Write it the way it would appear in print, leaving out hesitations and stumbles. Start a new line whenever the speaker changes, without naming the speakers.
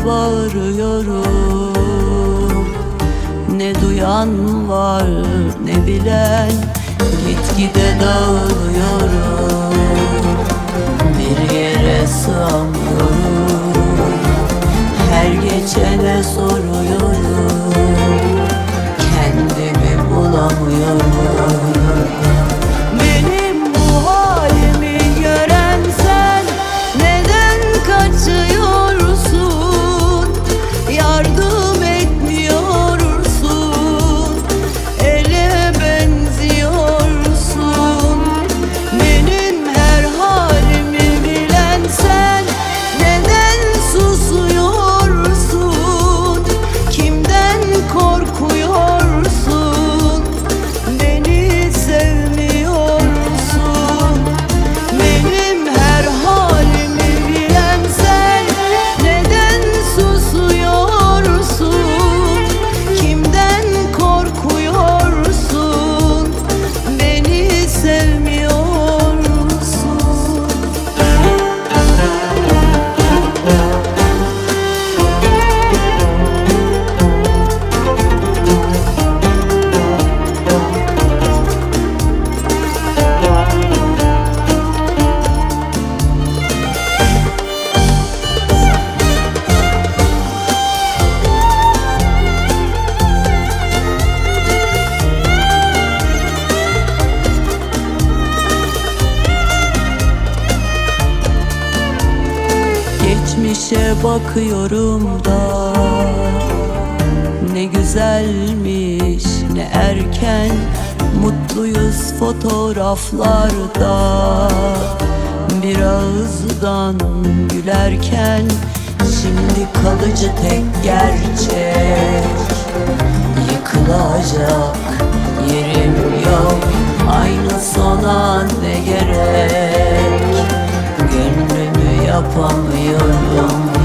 bağırıyorum. Ne duyan var ne bilen, gitgide dağılıyorum. Bir yere sığamıyorum, her geçene soruyorum. Kendimi bulamıyorum. Benim bu halimi gören sen neden kaçıyorsun? Yardım etmiyorsun, ele benziyorsun. Benim her halimi bilen sen neden susuyorsun? Kimden korkuyorsun? Beni sevmiyorsun. Benim her halimi bilen sen neden susuyorsun? Kimden korkuyorsun? Beni sevmiyorsun. Geçmişe bakıyorum da ne güzelmiş, ne erken mutluyuz fotoğraflarda. Bir ağızdan gülerken şimdi kalıcı tek gerçek. Yıkılacak yerim yok, aynı sona ne gerek? Gönlümü yapamıyorum.